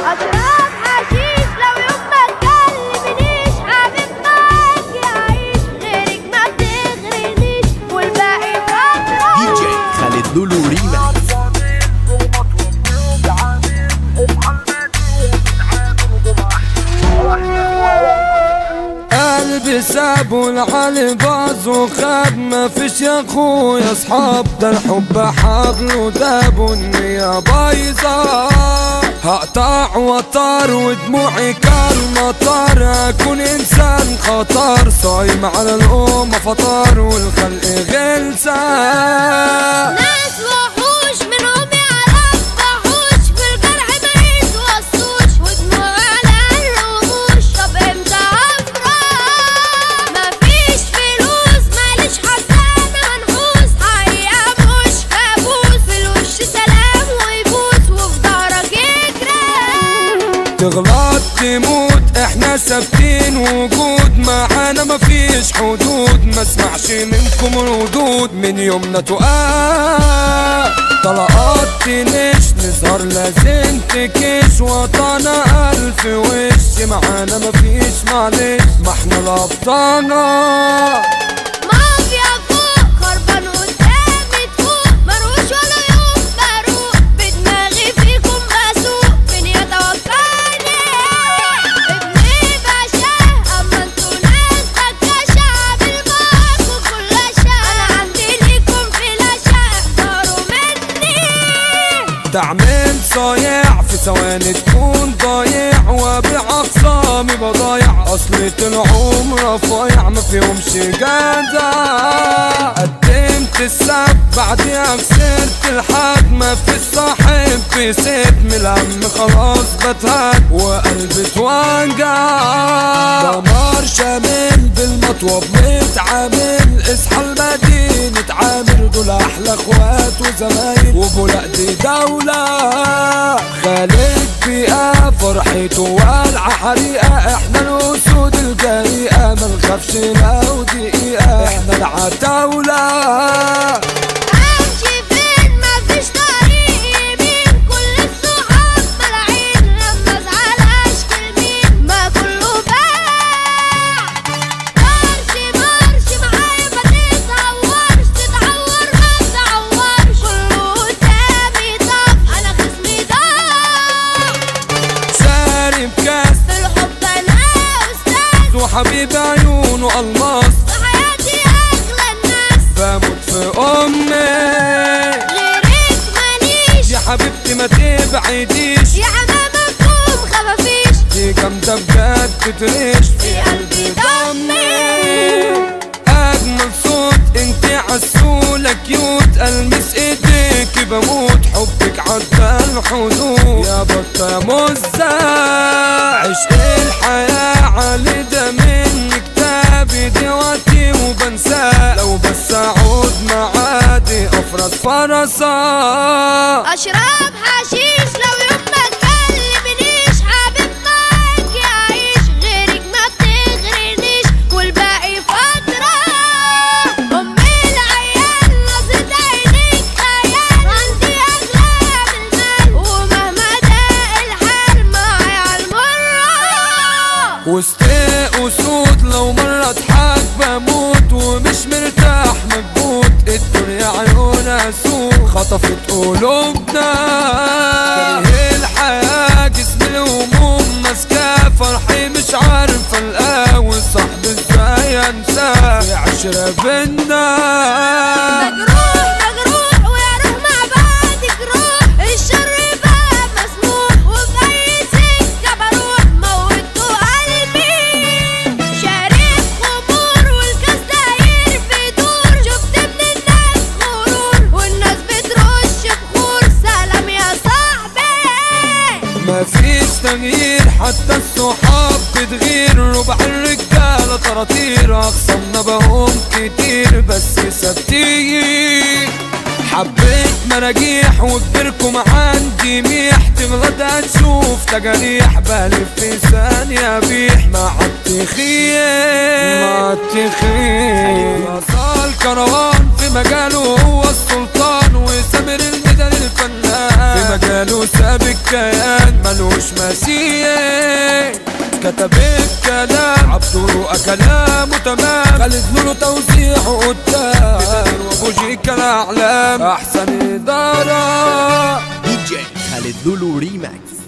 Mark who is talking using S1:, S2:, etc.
S1: أشرب حشيش لو يوم ما تكلمنيش، حبيب معاك يعيش غيرك ما بتغرنيش والباقي فترة.
S2: دي جي خالد لولو ريماكس.
S3: قلبي سابوا العلي باظ وخاب، ما فيش يا اخويا اصحاب، ده الحب حبل وداب والنية بايظة. هقطع وطار ودموعي كالمطار، اكون انسان خطر صايم على الامة فطار والخلق غلسة.
S1: ناس وحوش منهم يعرف وحوش، في الجرح ما يتوصوش ودموع على الرموش. طب امتى افرح؟ مفيش فلوس ماليش حسانة منحوس، حقيقة مش كابوس، في الوش سلام ويبوس وفي ظهرك يجري.
S3: تغلط تموت احنا ثابتين وجود، معانا مفيش حدود، ما اسمعش منكم ردود من يومنا تقال. طلقات تنش نظهر لازم تكش، وطنا الف وش، معانا مفيش معلش ما احنا الابطالة.
S1: مافيا فوق خربان قدامي تفوق، مروش ولا يوم بروق، بدماغي فيكم بسوق من يتوكلني. ابني باشاه اما انتوا ناس بكاشة، عامل معاكوا كل اشياء، انا عندي ليكم فلاشة اختاروا مني.
S3: تعمل صايع في ثواني تكون ضايع، وابيع اخصامي بضايع، اصلي طلعوا رفايع ما فيهمش جدع. قدمت السب بعديها خسرت الحد، ما في الصاحب في ستم الهم خلاص بتهد وقلبي اتوجع. دمار شامل بالمطوب متعامل، اصحى المدينة عامر، دول احلى اخوات وزمايل وبولاق دي دولة. خالد بيئة فرحته والعة حريقة، احنا الاسود الجريئة ما نخافش لو دقيقة، احنا العتاولة.
S1: امشي فين مفيش طريق يمين، كل الصحاب ملاعين، لما ازعل اشكي لمين ما كله باع. مارش مارش معايا ما تتهورش، تتعور ما تتعورش، كله قدامي طف انا خصمي ضاع.
S3: سارب كاس
S1: في الحب انا استاذ،
S3: وحبيب عيونه الماس،
S1: في حياتي اغلى الناس،
S3: بموت في امي.
S1: غيرك ماليش
S3: يا حبيبتي ما تبعديش،
S1: يا حمامكم خفافيش،
S3: دي جامدة بجد تريش
S1: في قلبي ضمي.
S3: اجمل صوت انتي عسولة كيوت، المس ايديك بموت، حبك عدى الحدود يا بطة يا مزة. عشق الحياة علي ده من كتابي دلوقتي وبنساه، لو بس اعود معادي افرس فرسة.
S1: اشرب حشيش لو يوم ما تكلمنيش، حبيب معاك يعيش غيرك ما بتغرنيش والباقي فترة. امي العيال نظرة عينيك خيال، عندي اغلى من المال ومهما ضاق الحال معايا عالمرة.
S3: وسط اسود لو مرة اضحك بموت، ومش مرتاح مكبوت، الدنيا عيونها سوق خطفت قلوبنا. كاره الحياة جسم الهموم ماسكاه، فرحي مش عارفة القاه، وصاحبي ازاي انساه في عشرة بينا.
S1: مجروح مجروح ويا روح مع بعضك روح، الشر بقى مسموح وفي اي سكة بروح، موتوا قلبي. شارب خمور والكاس داير في دور، شفت ابن الناس غرور والناس بترش بخور، سلام يا صاحبي.
S3: مفيش تغيير حتى الصحاب بتغير، ربع الرجالة طراطير، اخصمنا بهم كتير بس ثابتين. حبيت مراجيح وكبركم عندي ميح، تغلط هتشوف تجاريح، بلف في ثانية بيح مع التخيل مع التخيل. وصل كروان في مجاله هو السلطان، وسامر الميدان الفنان، في في مجاله ساب الكيان ملوش مثيل، كتب الكلام عبدو كلامه تمام، خالد لولو توزيعه قدام وابو جيكا الاعلام احسن اداره.
S2: دي جي خالد لولو ريماكس.